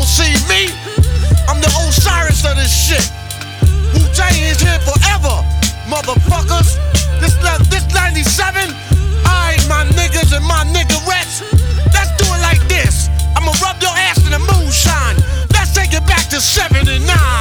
see me, I'm the Osiris of this shit. Wu-Tang is here forever, motherfuckers. This 97, I, my niggas and my niggerettes. Let's do it like this. I'ma rub your ass in the moonshine. Let's take it back to 79.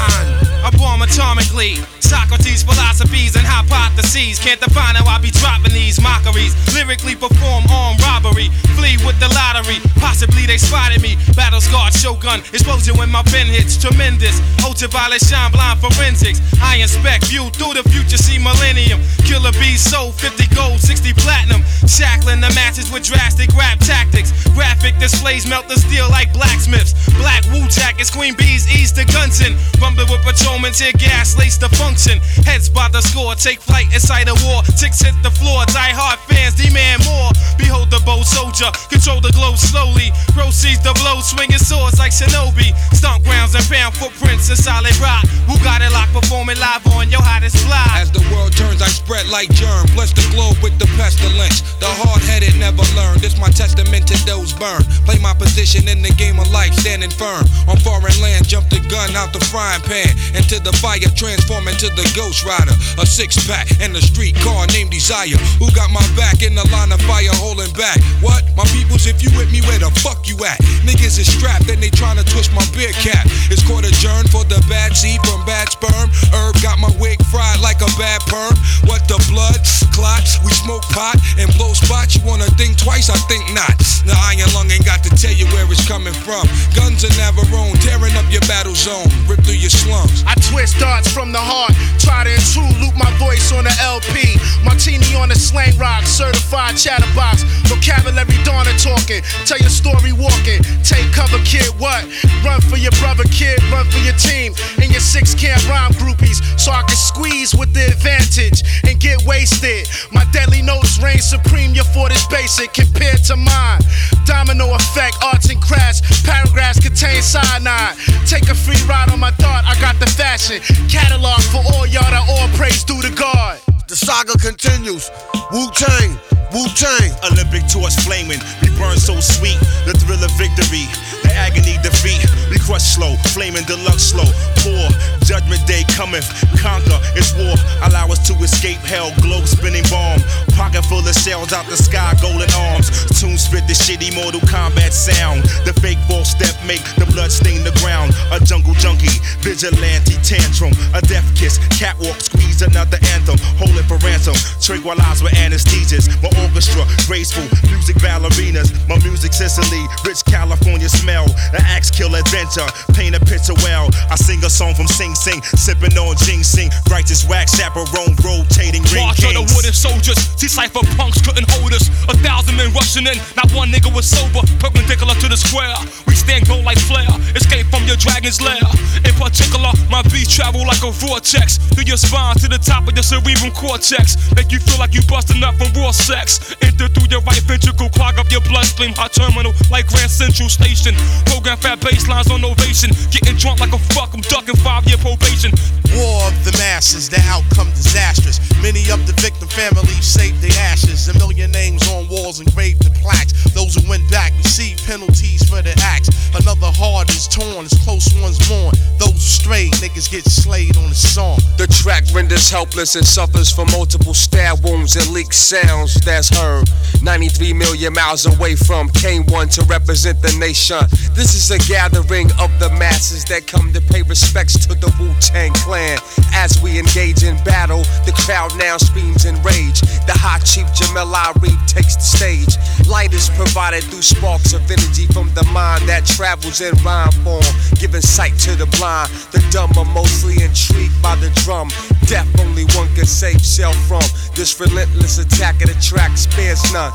I bomb atomically. Socrates' philosophies and hypotheses can't define how I be dropping these mockeries. Lyrically perform armed robbery, flee with the lottery. Possibly they spotted me. Battle scarred shogun, explosion when my pen hits. Tremendous, ultraviolet shine blind forensics. I inspect, view through the future, see millennium. Killer bees sold 50 gold, 60 platinum. Shackling the masses with drastic rap tactics. Graphic displays melt the steel like blacksmiths. Black Wu jackets, queen bees ease the gunson. Rumbling with patrolmen, tear gas, lace the function. Heads by the score, take flight inside a war. Ticks hit the floor, die hard fans demand more. Behold the bold soldier, control the globe slowly. Proceeds the blow, swinging swords like shinobi. Stomp grounds and pound footprints in solid rock. Who got it locked, performing live on your hottest fly? As the world turns, I spread like germ. Bless the globe with the pestilence. The hard-headed never learn. This my testament to those burned. Play my position in the game of life, standing firm. On foreign land, jump the gun out the frying pan. Into the fire, transform into the Ghost Rider. A six-pack and a street car named Desire. Who got my back in the line of fire holding back? What? My peoples, if you with me, where the fuck you at? Niggas is strapped and they tryna twist my beer cap. It's court adjourned for the bad seed from bad sperm. Herb got my wig fried like a bad perm. What the blood? Clots? We smoke pot and blow spots. You wanna think twice? I think not. The iron lung ain't got to tell you where it's coming from. Guns are Navarone, tearing up your battle zone. Rip through your slums. I twist darts from the heart. Try to intrude, loop my voice on the LP. Martini on the slang rock, certified chatterbox. Vocabulary Donna talking, tell your story walking. Take cover, kid, what? Run for your brother, kid, run for your team. And your 6 can't rhyme groupies, so I can squeeze with the advantage and get wasted. My deadly notes reign supreme, your fort is basic compared to mine. Domino effect, arts and crafts, paragraphs contain cyanide. Take a free ride on my thought, I got the fashion. Catalog for all y'all that all praise due to God. The saga continues. Wu-Tang, Wu-Tang. Olympic torch flaming, we burn so sweet. The thrill of victory, the agony defeat. We crush slow, flaming deluxe slow. Poor, judgment day cometh, conquer, it's war. Allow us to escape hell, globe spinning bomb. Pocket full of shells out the sky, golden arms. Tunes spit the shitty Mortal Kombat sound. The fake false step make the blood stain the ground. A jungle junkie, vigilante tantrum. A death kiss, catwalk, squeeze another anthem. Hold it for ransom, tranquilize with anesthesias. My orchestra, graceful, music ballerinas. My music Sicily, rich California smell. An axe kill adventure, paint a picture well. I sing a song from Sing Sing, sipping on ginseng. Righteous wax, chaperone, rotating ring March kings. of the wooden soldiers, see cypher punks couldn't hold us. 1,000 men rushing in, not one nigga was sober. Perpendicular to the square, we stand gold like flare. Escape from your dragon's lair. In particular, my beats travel like a vortex through your spine to the top of your cerebral cortex. Make you feel like you busting up from raw sex. Enter through your right ventricle, clog up your bloodstream. Hot terminal like Grand Central Station. Program fat baselines on ovation. Getting drunk like a fuck, I'm ducking 5-year probation. War of the masses, the outcome disastrous. Many of the victim families saved their ashes. A million names on walls engraved in plaques. Those who went back receive penalties for their acts. Another heart is torn as close ones mourn. Those who strayed, niggas get slayed on the song. The track renders helpless and suffers from multiple stab wounds and leaked sounds that's heard 93 million miles away from K1 to represent the nation. This is a gathering of the masses that come to pay respects to the Wu-Tang Clan. As we engage in battle, the crowd now screams in rage. The hot chief Jamel Arif takes the stage. Light is provided through sparks of energy from the mind that travels in rhyme form, giving sight to the blind. The dumb are mostly intrigued by the drum. Death only one can save self from. This relentless attack of the track spares none.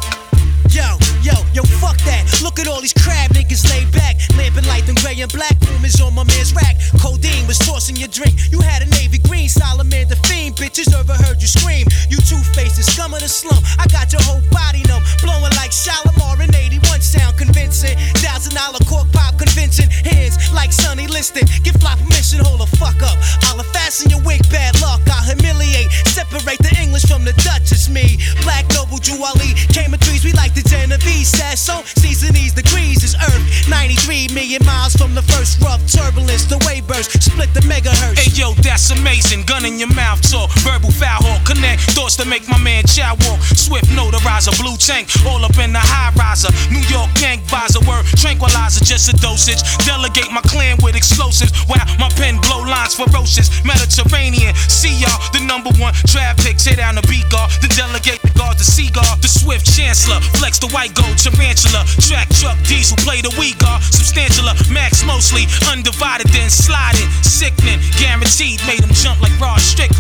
Yo, fuck that. Look at all these crab niggas laid back. Lamping light them gray and black boomers on my man's rack. Codeine was tossing your drink. You had a navy green, Solomon the fiend. Bitches overheard you scream. You two-faced the scum of the slum. I got your whole body numb. Blowing like Shalimar in 81 sound convincing. $1,000 cork pop convincing. Hands like Sonny Liston. Give fly permission, hold the fuck up. I'll fasten your wig, bad luck. I'll humiliate. Separate the English from the Dutch. It's me. Black Noble Jew Ali. Came in threes, we like the Genovese. So, season these degrees is Earth. 93 million miles from the first rough turbulence, the wave burst, split the megahertz. Hey yo, that's amazing. Gun in your mouth talk, verbal foul hawk, connect thoughts to make my man chow walk. Swift notarizer, blue tank, all up in the high riser. New York gang visor, word tranquilizer, just a dosage. Delegate my clan with explosives while my pen blow lines ferocious. Mediterranean, see y'all, the #1 draft pick. Tear down the beat guard, then delegate the guard, the seagull, the swift chancellor. Flex the white gold tarantula. Track truck diesel, play the weak guard. Substantialer, max mostly undivided, then sliding. Sickening, guaranteed, made him jump like Rod Strickland.